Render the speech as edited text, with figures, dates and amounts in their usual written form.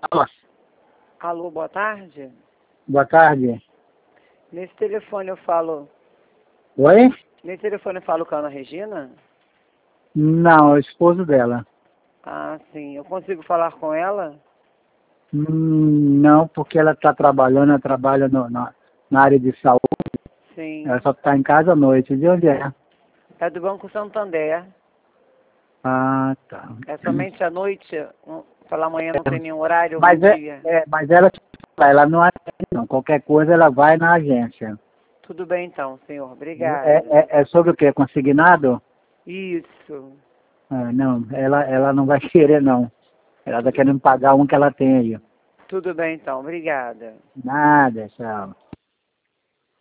Alô, Alô, boa tarde. boa tarde. Nesse telefone eu falo... Oi? Nesse telefone eu falo com a Ana Regina? Não, é o esposo dela. Ah, sim. Eu consigo falar com ela? Não, porque ela está trabalhando, ela trabalha na área de saúde. Sim. Ela só está em casa à noite. De onde é? É do Banco Santander. Ah, tá. É somente à noite? Pela manhã não tem nenhum horário, Mas, algum dia? mas ela não atende, não. Qualquer coisa ela vai na agência. Tudo bem então, senhor. É, Obrigada. é sobre o quê? Consignado? Isso. Não, ela não vai querer, não. Ela está querendo pagar um que ela tem aí. Tudo bem então. Obrigada. Nada, tchau.